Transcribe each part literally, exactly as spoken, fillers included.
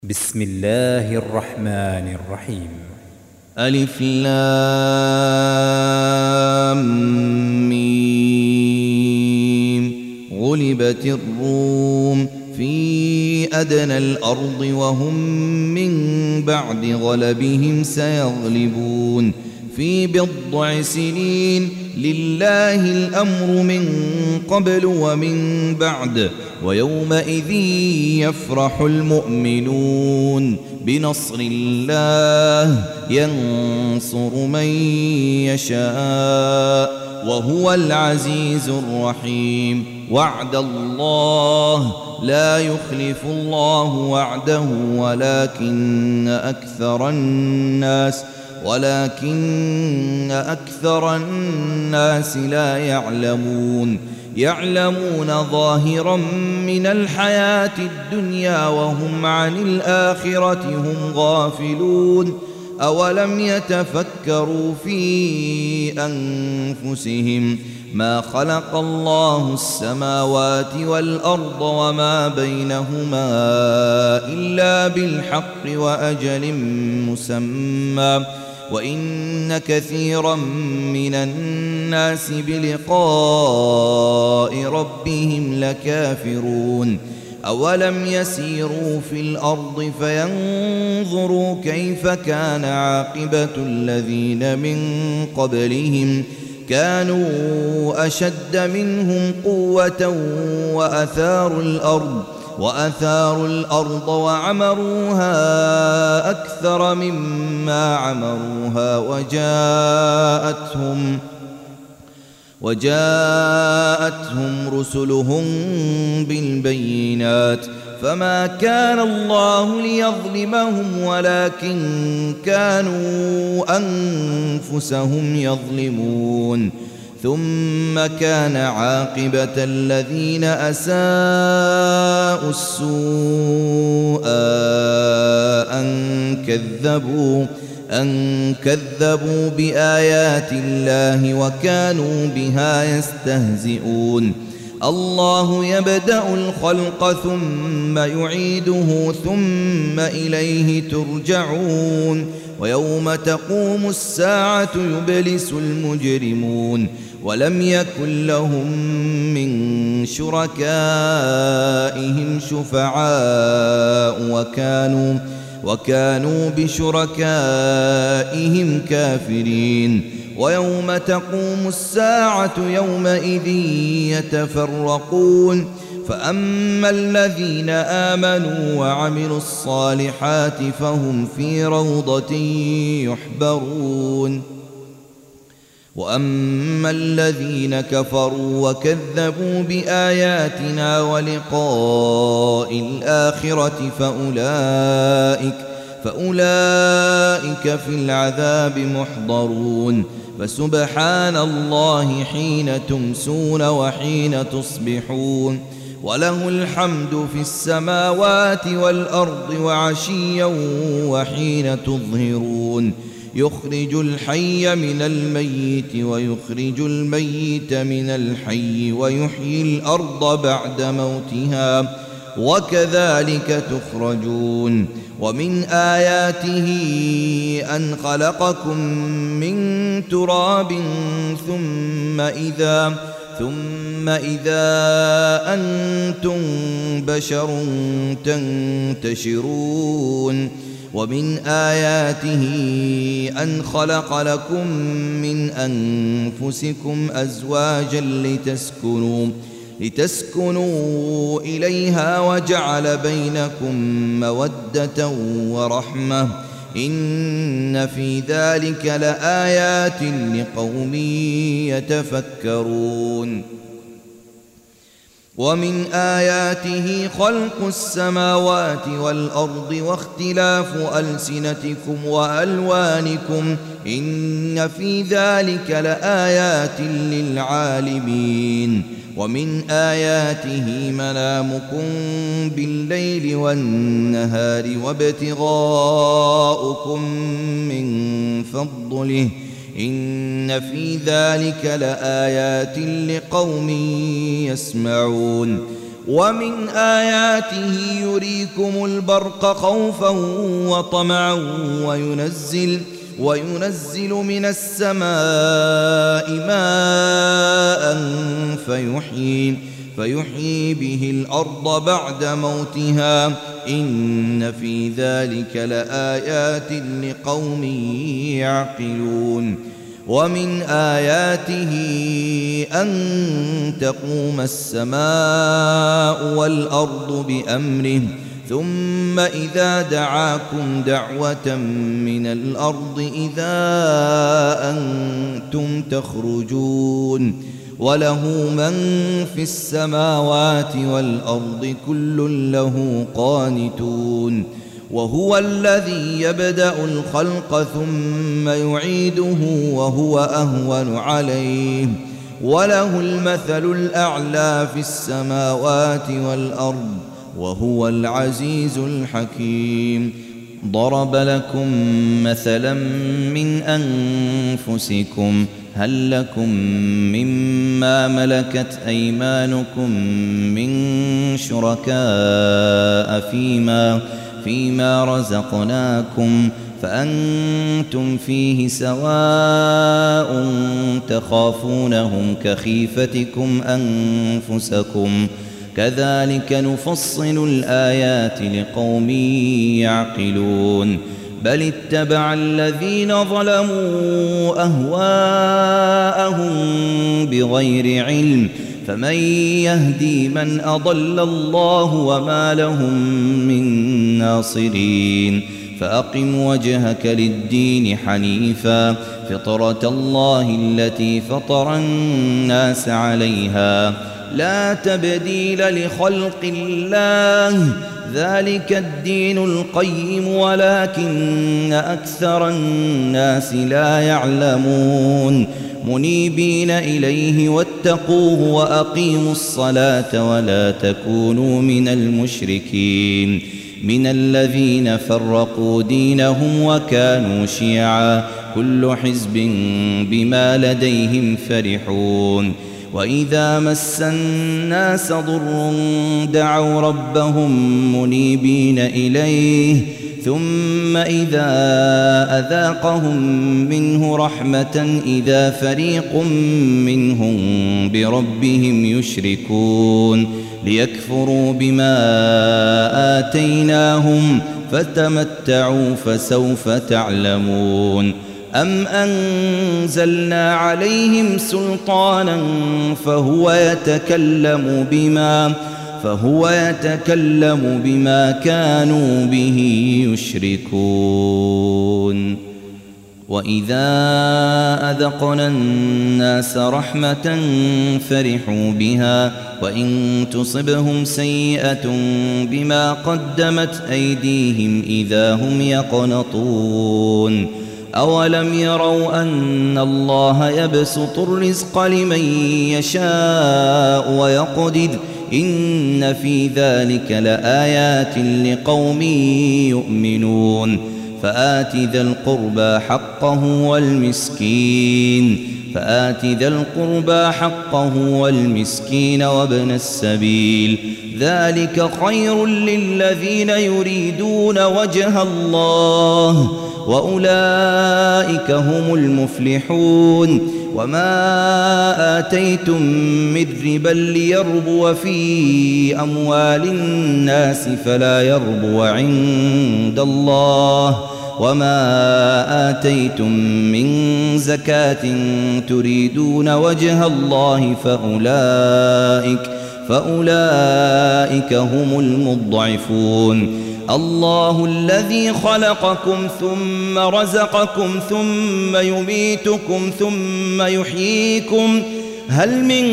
بسم الله الرحمن الرحيم. ألف لام ميم. غلبت الروم في أدنى الأرض وهم من بعد غلبهم سيغلبون في بضع سنين. لله الأمر من قبل ومن بعد ويومئذ يفرح المؤمنون بنصر الله ينصر من يشاء وهو العزيز الرحيم. وعد الله لا يخلف الله وعده ولكن أكثر الناس ولكن أكثر الناس لا يعلمون. يعلمون ظاهرا من الحياة الدنيا وهم عن الآخرة هم غافلون. أولم يتفكروا في أنفسهم ما خلق الله السماوات والأرض وما بينهما إلا بالحق وأجل مسمى وإن كثيرا من الناس بلقاء ربهم لكافرون. أولم يسيروا في الأرض فينظروا كيف كان عاقبة الذين من قبلهم كانوا أشد منهم قوة وأثاروا الأرض وأثاروا الأرض وعمروها أكثر مما عمروها وجاءتهم وجاءتهم رسلهم بالبينات فما كان الله ليظلمهم ولكن كانوا أنفسهم يظلمون. ثم كان عاقبة الذين أساءوا السوء أن كذبوا أن كذبوا بآيات الله وكانوا بها يستهزئون. الله يبدأ الخلق ثم يعيده ثم إليه ترجعون. ويوم تقوم الساعة يبلس المجرمون ولم يكن لهم من شركائهم شفعاء وكانوا وكانوا بشركائهم كافرين. ويوم تقوم الساعة يومئذ يتفرقون فأما الذين آمنوا وعملوا الصالحات فهم في روضة يحبرون وأما الذين كفروا وكذبوا بآياتنا ولقاء الآخرة فأولئك فأولئك في العذاب محضرون. فسبحان الله حين تمسون وحين تصبحون وله الحمد في السماوات والأرض وعشيا وحين تظهرون. يخرج الحي من الميت ويخرج الميت من الحي ويحيي الأرض بعد موتها وكذلك تخرجون. ومن آياته أن خلقكم من تراب ثم إذا ثم إذا أنتم بشر تنتشرون. ومن آياته أن خلق لكم من أنفسكم أزواجا لتسكنوا لتسكنوا إليها وجعل بينكم مودة ورحمة إن في ذلك لآيات لقوم يتفكرون. ومن آياته خلق السماوات والأرض واختلاف ألسنتكم وألوانكم إن في ذلك لآيات للعالمين. ومن آياته منامكم بالليل والنهار وابتغاؤكم من فضله إن في ذلك لآيات لقوم يسمعون. ومن آياته يريكم البرق خوفا وطمعا وينزل وينزل من السماء ماء فيحيي فيحيي به الأرض بعد موتها إن في ذلك لآيات لقوم يعقلون ومن آياته أن تقوم السماء والأرض بأمره ثم إذا دعاكم دعوة من الأرض إذا أنتم تخرجون وله من في السماوات والأرض كل له قانتون وهو الذي يبدأ الخلق ثم يعيده وهو أهون عليه وله المثل الأعلى في السماوات والأرض وهو العزيز الحكيم ضرب لكم مثلا من أنفسكم هل لكم مما ملكت أيمانكم من شركاء فيما فيما رزقناكم فأنتم فيه سواء تخافونهم كخيفتكم أنفسكم كذلك نفصل الآيات لقوم يعقلون بل اتبع الذين ظلموا أهواءهم بغير علم فمن يهدي من أضل الله وما لهم من ناصرين فأقم وجهك للدين حنيفا فطرة الله التي فطر الناس عليها لا تبديل لخلق الله ذلك الدين القيم ولكن أكثر الناس لا يعلمون منيبين إليه واتقوه وأقيموا الصلاة ولا تكونوا من المشركين من الذين فرقوا دينهم وكانوا شيعا كل حزب بما لديهم فرحون وإذا مس الناس ضر دعوا ربهم منيبين إليه ثم إذا أذاقهم منه رحمة إذا فريق منهم بربهم يشركون ليكفروا بما آتيناهم فتمتعوا فسوف تعلمون أم أنزلنا عليهم سلطانا فهو يتكلم بما فهو يتكلم بما كانوا به يشركون وإذا أذقنا الناس رحمة فرحوا بها وإن تصبهم سيئة بما قدمت أيديهم إذا هم يقنطون أولم يروا أن الله يبسط الرزق لمن يشاء ويقدر إن في ذلك لآيات لقوم يؤمنون فآت ذا القربى حقه والمسكين فآت ذا القربى حقه والمسكين وابن السبيل ذلك خير للذين يريدون وجه الله وأولئك هم المفلحون وما آتيتم من ربا ليربو في أموال الناس فلا يربو عند الله وما آتيتم من زكاة تريدون وجه الله فأولئك فأولئك هم المضعفون الله الذي خلقكم ثم رزقكم ثم يميتكم ثم يحييكم هل من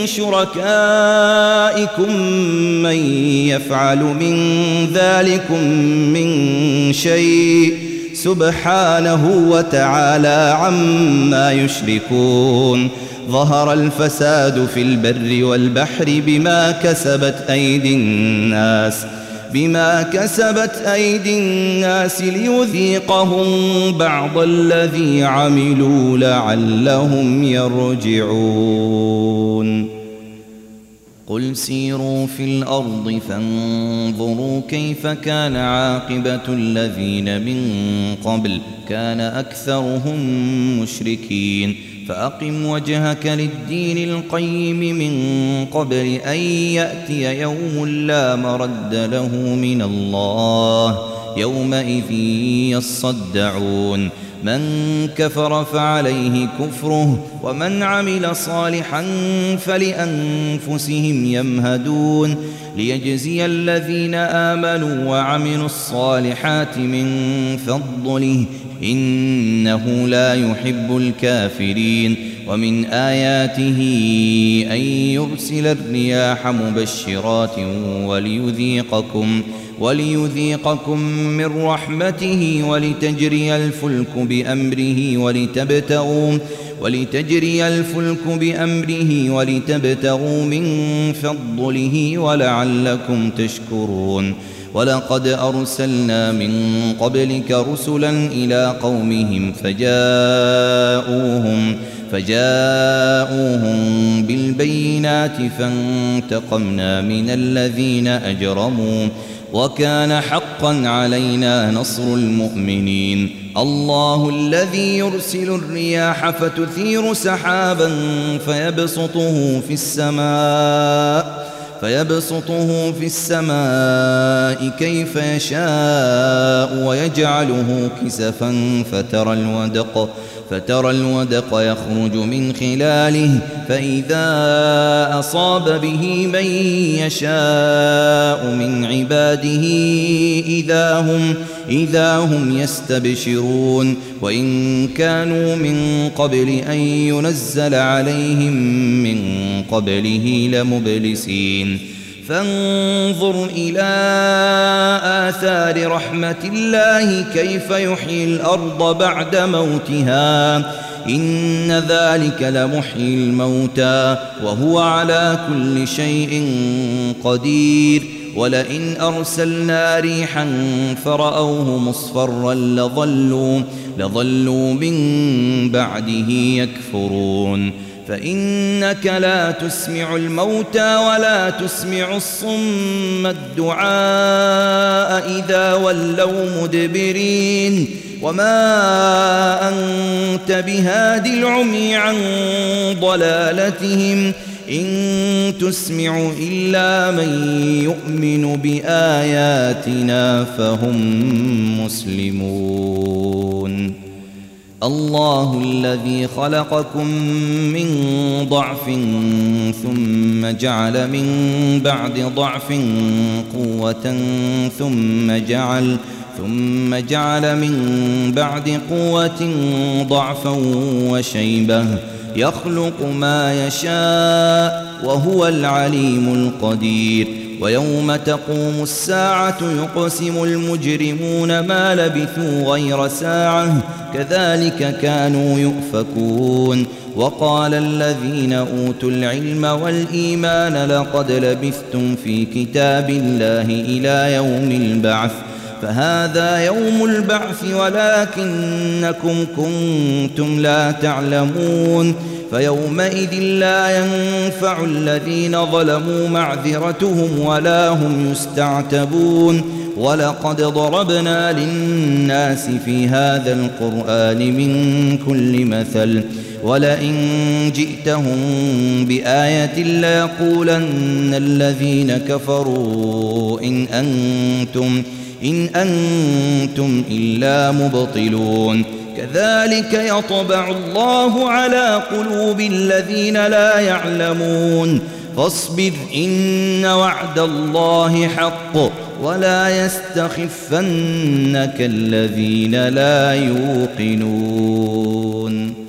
شركائكم من يفعل من ذلكم من شيء سبحانه وتعالى عما يشركون ظهر الفساد في البر والبحر بما كسبت أيدي الناس بما كسبت أيدي الناس ليذيقهم بعض الذي عملوا لعلهم يرجعون قل سيروا في الأرض فانظروا كيف كان عاقبة الذين من قبل كان أكثرهم مشركين فأقم وجهك للدين القيم من قبل أن يأتي يوم لا مرد له من الله يومئذ يصدعون من كفر فعليه كفره ومن عمل صالحا فلأنفسهم يمهدون ليجزي الذين آمنوا وعملوا الصالحات من فضله إنه لا يحب الكافرين ومن آياته أن يرسل الرياح مبشرات وليذيقكم وليذيقكم من رحمته ولتجري الفلك بأمره ولتبتغوا ولتجري الفلك بأمره ولتبتغوا من فضله ولعلكم تشكرون ولقد أرسلنا من قبلك رسلا إلى قومهم فجاءوهم فجاءوهم بالبينات فانتقمنا من الذين أجرموا وكان حقا علينا نصر المؤمنين الله الذي يرسل الرياح فتثير سحابا فيبسطه في السماء فيبسطه في السماء كيف يشاء ويجعله كسفا فترى الودق فترى الودق يخرج من خلاله فإذا أصاب به من يشاء من عباده إذا هم إذا هم يستبشرون وإن كانوا من قبل أن ينزل عليهم من قبله لمبلسين فانظر إلى آثار رحمة الله كيف يحيي الأرض بعد موتها إن ذلك لمحيي الموتى وهو على كل شيء قدير ولئن أرسلنا ريحا فرأوه مصفرا لظلوا, لظلوا من بعده يكفرون فإنك لا تسمع الموتى ولا تسمع الصم الدعاء إذا ولوا مدبرين وما أنت بهاد العمي عن ضلالتهم إن تسمع إلا من يؤمن بآياتنا فهم مسلمون الله الذي خلقكم من ضعف ثم جعل من بعد ضعف قوة ثم جعل ثم جعل من بعد قوة ضعفا وشيبة يخلق ما يشاء وهو العليم القدير ويوم تقوم الساعة يقسم المجرمون ما لبثوا غير ساعة كذلك كانوا يؤفكون وقال الذين أوتوا العلم والإيمان لقد لبثتم في كتاب الله إلى يوم البعث فهذا يوم البعث ولكنكم كنتم لا تعلمون فيومئذ لا ينفع الذين ظلموا معذرتهم ولا هم يستعتبون ولقد ضربنا للناس في هذا القرآن من كل مثل ولئن جئتهم بآية ليقولن الذين كفروا إن أنتم إن أنتم إلا مبطلون كذلك يطبع الله على قلوب الذين لا يعلمون فاصبر إن وعد الله حق ولا يستخفنك الذين لا يوقنون